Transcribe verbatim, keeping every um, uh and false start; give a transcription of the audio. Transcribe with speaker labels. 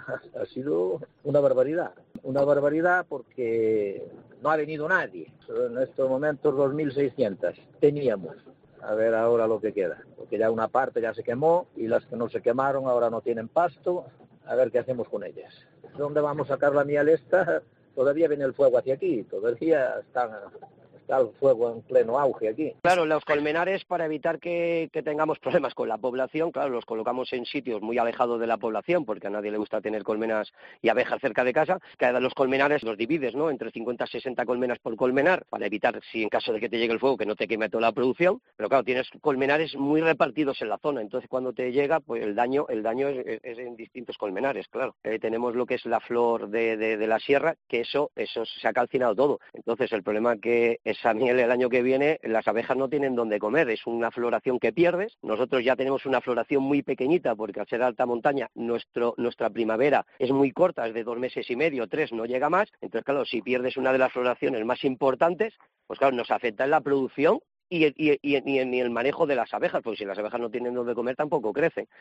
Speaker 1: ha sido una barbaridad. Una barbaridad porque no ha venido nadie. En estos momentos dos mil seiscientos teníamos. A ver ahora lo que queda. Porque ya una parte ya se quemó y las que no se quemaron ahora no tienen pasto. A ver qué hacemos con ellas. ¿Dónde vamos a sacar la miel esta? Todavía viene el fuego hacia aquí. Todavía están... Está el fuego en pleno auge aquí.
Speaker 2: Claro, los colmenares, para evitar que, que tengamos problemas con la población, claro, los colocamos en sitios muy alejados de la población, porque a nadie le gusta tener colmenas y abejas cerca de casa. Cada los colmenares los divides, ¿no?, entre cincuenta a sesenta colmenas por colmenar, para evitar, si en caso de que te llegue el fuego, que no te queme toda la producción. Pero claro, tienes colmenares muy repartidos en la zona, entonces cuando te llega, pues el daño el daño es, es, es en distintos colmenares, claro. Eh, tenemos lo que es la flor de, de, de la sierra, que eso, eso se ha calcinado todo. Entonces el problema que esa miel el año que viene, las abejas no tienen dónde comer, es una floración que pierdes. Nosotros ya tenemos una floración muy pequeñita porque al ser alta montaña nuestro, nuestra primavera es muy corta, es de dos meses y medio, tres, no llega más. Entonces claro, si pierdes una de las floraciones más importantes, pues claro, nos afecta en la producción y, y, y, y en el manejo de las abejas, porque si las abejas no tienen dónde comer tampoco crecen.